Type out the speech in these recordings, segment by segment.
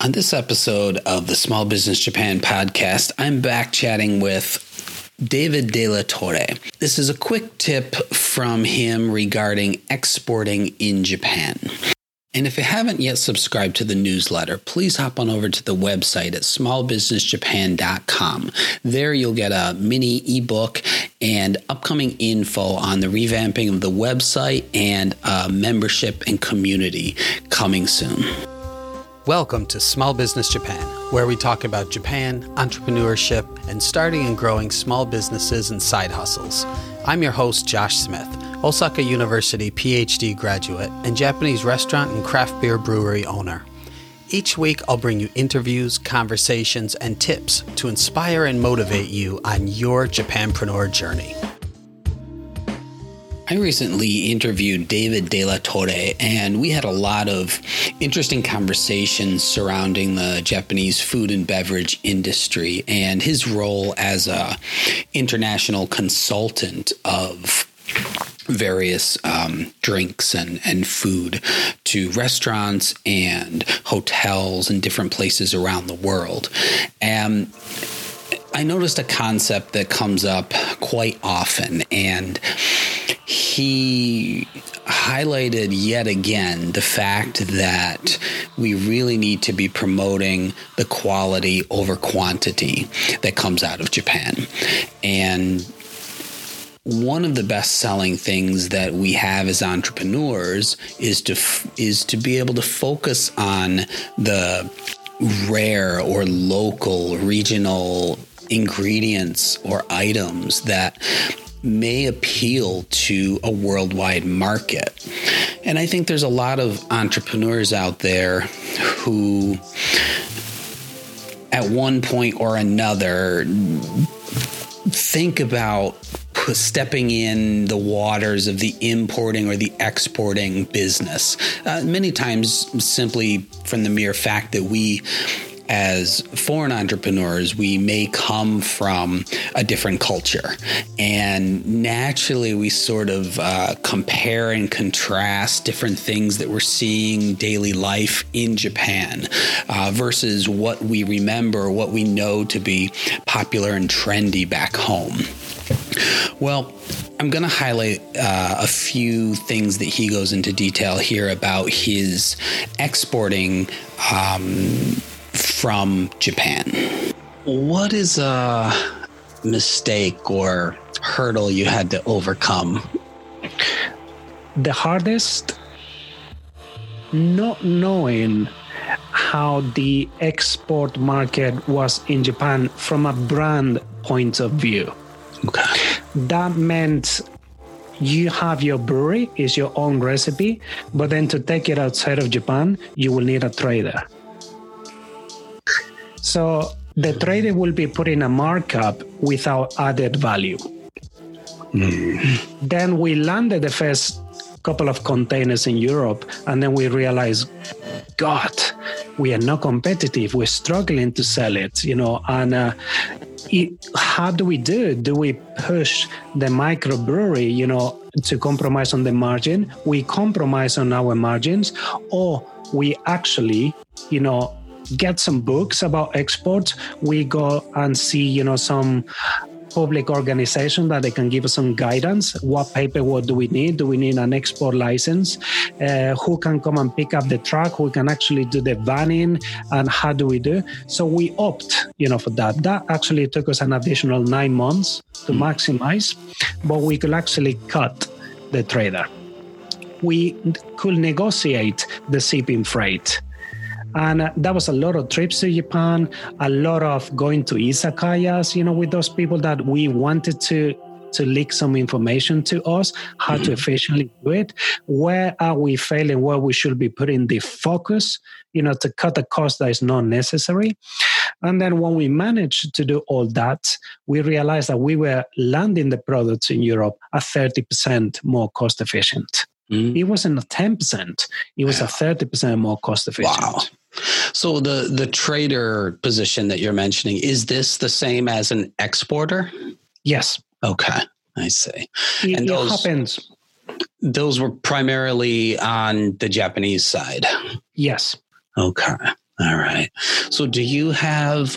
On this episode of the Small Business Japan podcast, I'm back chatting with David De La Torre. This is a quick tip from him regarding exporting in Japan. And if you haven't yet subscribed to the newsletter, please hop on over to the website at smallbusinessjapan.com. There you'll get a mini ebook and upcoming info on the revamping of the website and membership and community coming soon. Welcome to Small Business Japan, where we talk about Japan, entrepreneurship, and starting and growing small businesses and side hustles. I'm your host, Josh Smith, Osaka University PhD graduate and Japanese restaurant and craft beer brewery owner. Each week, I'll bring you interviews, conversations, and tips to inspire and motivate you on your Japanpreneur journey. I recently interviewed David De La Torre, and we had a lot of interesting conversations surrounding the Japanese food and beverage industry and his role as an international consultant of various drinks and food to restaurants and hotels and different places around the world. And I noticed a concept that comes up quite often, and he highlighted yet again the fact that we really need to be promoting the quality over quantity that comes out of Japan. And one of the best-selling things that we have as entrepreneurs is to be able to focus on the rare or local, regional ingredients or items that may appeal to a worldwide market. And I think there's a lot of entrepreneurs out there who, at one point or another, think about stepping in the waters of the importing or the exporting business. Many times simply from the mere fact that we, as foreign entrepreneurs, we may come from a different culture. And naturally, we sort of compare and contrast different things that we're seeing daily life in Japan versus what we remember, what we know to be popular and trendy back home. Well, I'm going to highlight a few things that he goes into detail here about his exporting from Japan. What is a mistake or hurdle you had to overcome? The hardest, not knowing how the export market was in Japan from a brand point of view. Okay. That meant you have your brewery, is your own recipe, but then to take it outside of Japan, you will need a trader. So the trader will be putting a markup without added value. Then we landed the first couple of containers in Europe, and then we realized, God, we are not competitive. We're struggling to sell it, and how do we do it? Do we push the microbrewery, to compromise on the margin? We compromise on our margins, or we actually, get some books about exports. We go and see, some public organization that they can give us some guidance. What paperwork do we need? Do we need an export license? Who can come and pick up the truck? Who can actually do the vanning? And how do we do? So we opt, for that. That actually took us an additional 9 months to maximize, but we could actually cut the trader. We could negotiate the shipping freight. And that was a lot of trips to Japan, a lot of going to izakayas, with those people that we wanted to leak some information to us, how to efficiently do it. Where are we failing? Where we should be putting the focus, to cut the cost that is not necessary. And then when we managed to do all that, we realized that we were landing the products in Europe at 30% more cost efficient. It wasn't a 10%. It was a 30% more cost efficient. Wow. So the trader position that you're mentioning, is this the same as an exporter? Yes. Okay, I see. It happens. Those were primarily on the Japanese side? Yes. Okay. All right. So do you have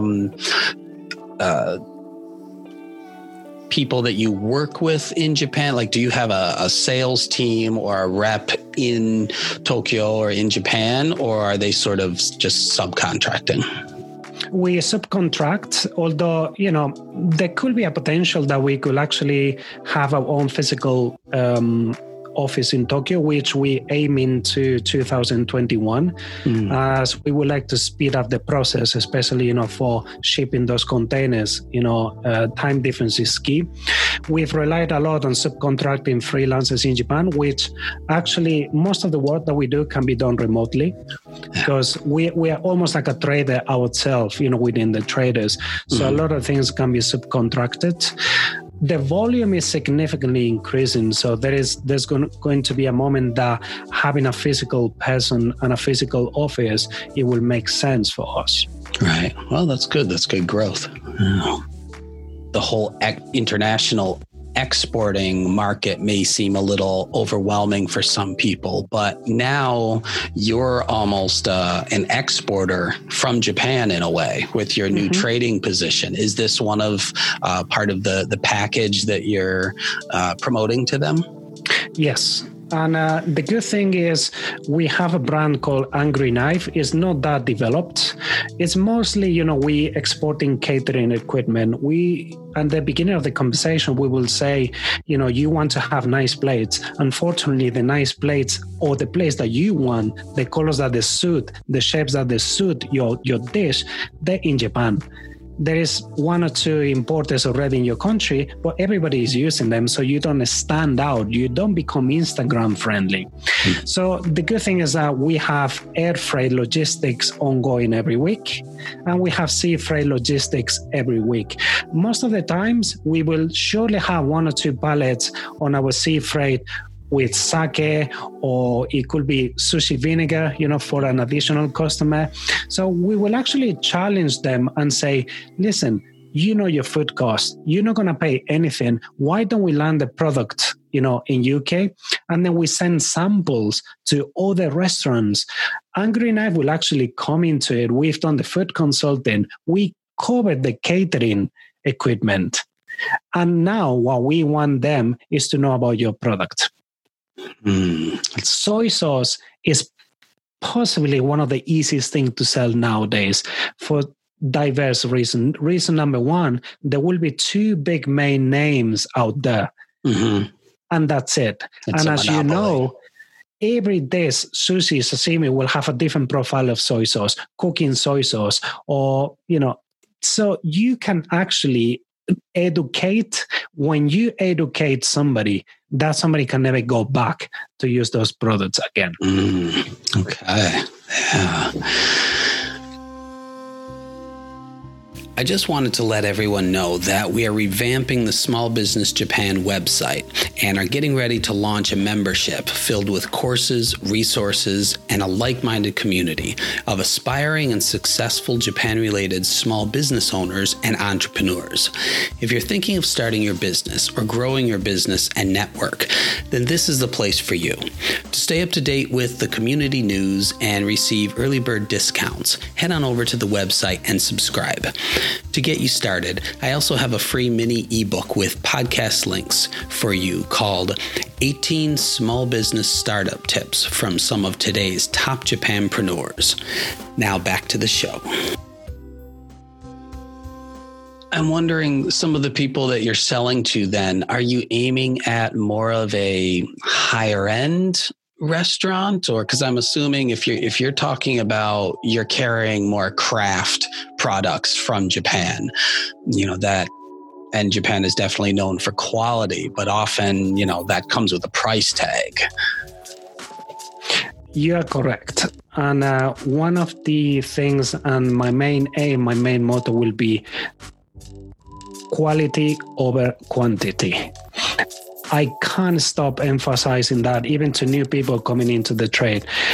people that you work with in Japan? Like, do you have a sales team or a rep in Tokyo or in Japan, or are they sort of just subcontracting? We subcontract, although, there could be a potential that we could actually have our own physical office in Tokyo, which we aim into 2021, as we would like to speed up the process, especially, for shipping those containers. Time difference is key. We've relied a lot on subcontracting freelancers in Japan, which actually most of the work that we do can be done remotely, because we are almost like a trader ourselves, within the traders. So a lot of things can be subcontracted. The volume is significantly increasing, so there's going to be a moment that having a physical person and a physical office, it will make sense for us. Right. Well, that's good. That's good growth. The whole international exporting market may seem a little overwhelming for some people, but now you're almost an exporter from Japan in a way with your new trading position. Is this one of part of the package that you're promoting to them? Yes. And the good thing is we have a brand called Angry Knife. It's not that developed. It's mostly, we exporting catering equipment. At the beginning of the conversation, we will say, you want to have nice plates. Unfortunately, the nice plates or the plates that you want, the colors that they suit, the shapes that they suit your dish, they're in Japan. There is one or two importers already in your country, but everybody is using them, so you don't stand out. You don't become Instagram friendly. So the good thing is that we have air freight logistics ongoing every week, and we have sea freight logistics every week. Most of the times, we will surely have one or two pallets on our sea freight with sake, or it could be sushi vinegar, for an additional customer. So we will actually challenge them and say, listen, your food costs. You're not going to pay anything. Why don't we land the product, in UK? And then we send samples to other restaurants. Angry Knife will actually come into it. We've done the food consulting. We covered the catering equipment. And now what we want them is to know about your product. Soy sauce is possibly one of the easiest things to sell nowadays for diverse reasons. Reason number one, there will be two big main names out there, and that's it. And as you know, every dish, sushi, sashimi, will have a different profile of soy sauce, cooking soy sauce, or, so you can actually educate. When you educate somebody, that somebody can never go back to use those products again. Okay. Yeah. I just wanted to let everyone know that we are revamping the Small Business Japan website and are getting ready to launch a membership filled with courses, resources, and a like-minded community of aspiring and successful Japan-related small business owners and entrepreneurs. If you're thinking of starting your business or growing your business and network, then this is the place for you. To stay up to date with the community news and receive early bird discounts, head on over to the website and subscribe. To get you started, I also have a free mini ebook with podcast links for you called 18 Small Business Startup Tips from some of today's top Japanpreneurs. Now back to the show. I'm wondering, some of the people that you're selling to then, are you aiming at more of a higher end restaurant, or because I'm assuming if you're talking about you're carrying more craft products from Japan, that, and Japan is definitely known for quality, but often, that comes with a price tag. You are correct. And one of the things, and my main aim, my main motto will be quality over quantity. I can't stop emphasizing that, even to new people coming into the trade.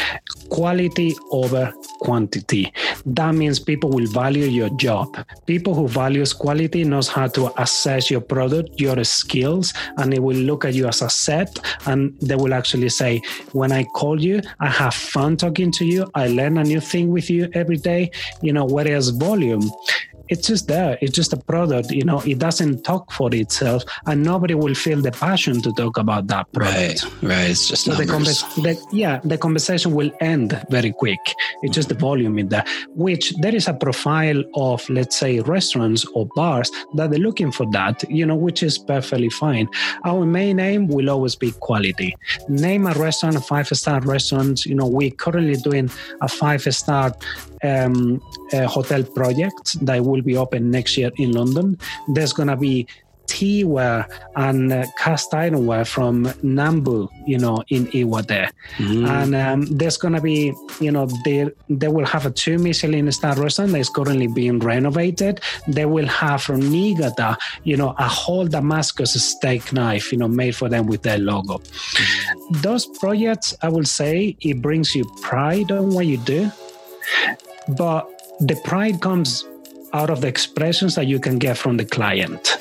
quality over quantity. That means people will value your job. People who values quality knows how to assess your product, your skills, and they will look at you as a set, and they will actually say, when I call you, I have fun talking to you. I learn a new thing with you every day. Whereas volume, it's just there. It's just a product. It doesn't talk for itself, and nobody will feel the passion to talk about that product. Right. It's just so numbers. the conversation will end very quick. It's just the volume in there, which there is a profile of, let's say, restaurants or bars that they're looking for that, which is perfectly fine. Our main aim will always be quality. Name a restaurant, a 5-star restaurant. We're currently doing a 5-star hotel project that will be open next year in London. There's going to be teaware and cast ironware from Nambu, in Iwa there. And there's going to be, they will have a 2 Michelin star restaurant that is currently being renovated. They will have from Niigata, a whole Damascus steak knife, made for them with their logo. Those projects, I will say, it brings you pride on what you do, but the pride comes out of the expressions that you can get from the client.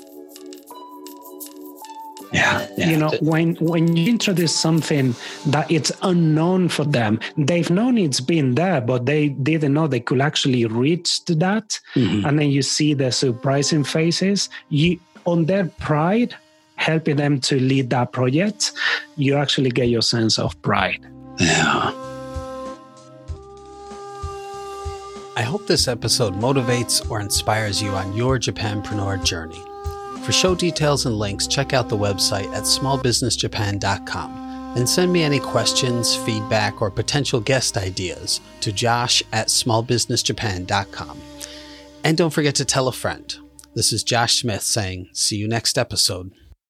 Yeah. When you introduce something that it's unknown for them, they've known it's been there, but they didn't know they could actually reach to that. And then you see the surprising faces. On their pride, helping them to lead that project, you actually get your sense of pride. Yeah. I hope this episode motivates or inspires you on your Japanpreneur journey. For show details and links, check out the website at smallbusinessjapan.com and send me any questions, feedback, or potential guest ideas to josh@smallbusinessjapan.com. And don't forget to tell a friend. This is Josh Smith saying, see you next episode.